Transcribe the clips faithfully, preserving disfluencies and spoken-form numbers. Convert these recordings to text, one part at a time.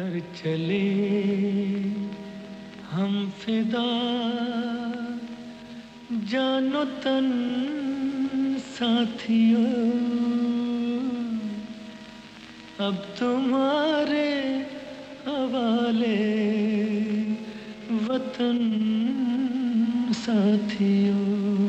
कर चले हम फिदा, जानो तन साथियों, अब तुम्हारे हवाले वतन साथियों।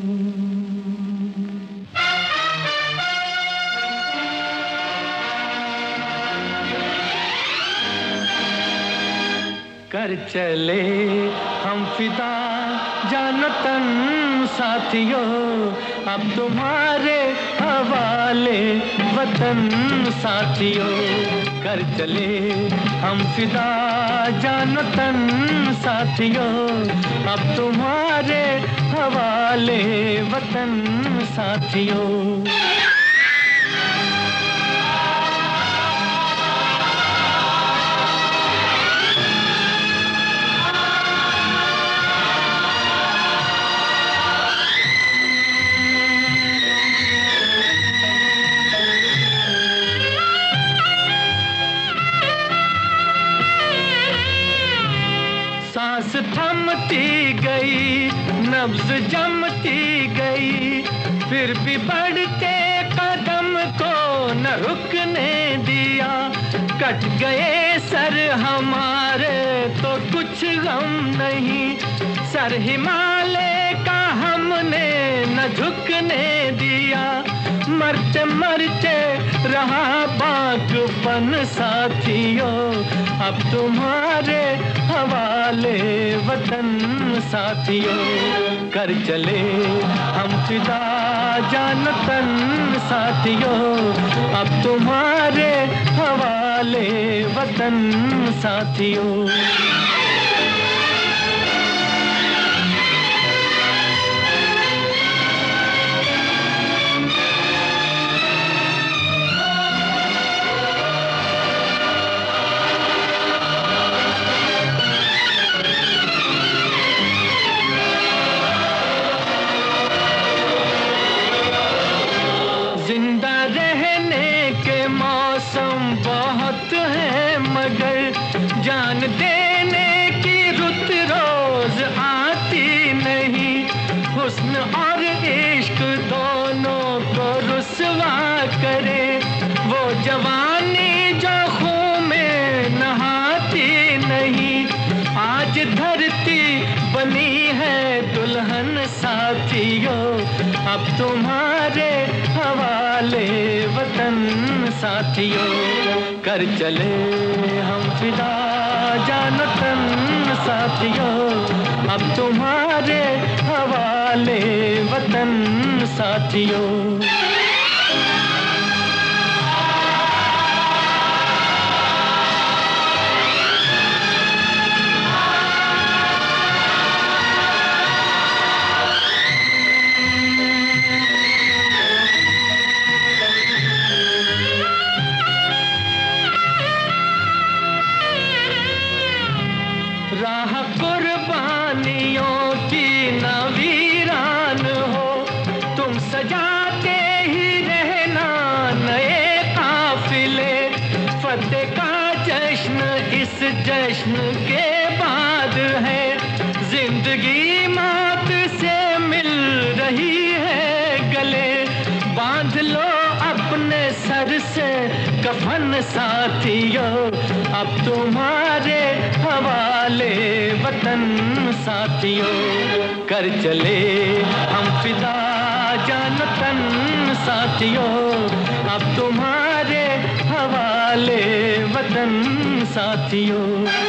कर चले हम फिदा, जानो तन साथियों, अब तुम्हारे हवाले वतन साथियों। कर चले हम फिदा, जानो तन साथियों, अब तुम्हारे हवाले वतन साथियों। सांस थमती गई, नब्ज जमती गई, फिर भी बढ़ते कदम को न रुकने दिया। कट गए सर हमारे तो कुछ गम नहीं, सर हिमालय का हमने न झुकने दिया। मरते मरते रहा बागपन साथियों, अब तुम्हारे हवाले वतन साथियों। कर चले हम फिदा, जानो तन साथियों, अब तुम्हारे हवाले वतन साथियों। जिंदा रहने के मौसम बहुत हैं, मगर जान देने की रुत रोज आती नहीं। हुस्न और इश्क दोनों को रुसवा करे, वो जवानी जो खून में नहाती नहीं। आज धरती बनी है दुल्हन साथियों, अब तुम्हारे हवाले वतन साथियों। कर चले हम फिदा, जानो तन साथियों, अब तुम्हारे हवाले वतन साथियों। राह कुर्बानियों की न वीरान हो, तुम सजाते ही रहना नए काफिले। फतेह का जश्न इस जश्न के बाद है, जिंदगी मौत से मिल रही है गले। बांध लो अपने सर से कफन साथियों, अब तुम्हारे हवाले वतन साथियों। कर चले हम फिदा, जानो तन साथियों, अब तुम्हारे हवाले वतन साथियों।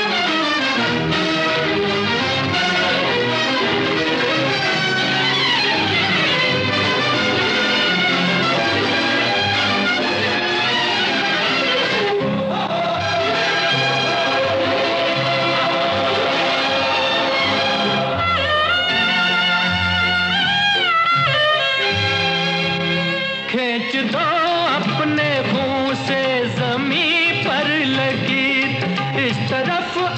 खींच दो अपने मुंह से जमीन पर लगी, इस तरफ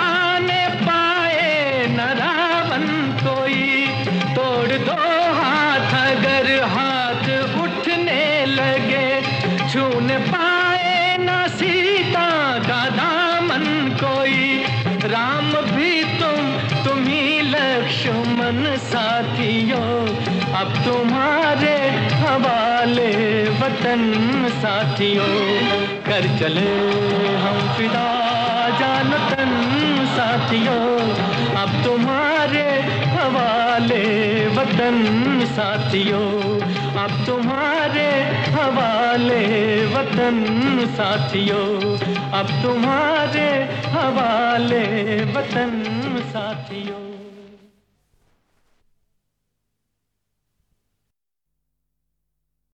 तुम ही लक्ष्मण साथियों, अब तुम्हारे हवाले वतन साथियों। कर चले हम फिदा जान तन साथियों, अब तुम्हारे हवाले वतन साथियों, अब तुम्हारे हवाले वतन साथियों, अब तुम्हारे हवाले वतन साथियों।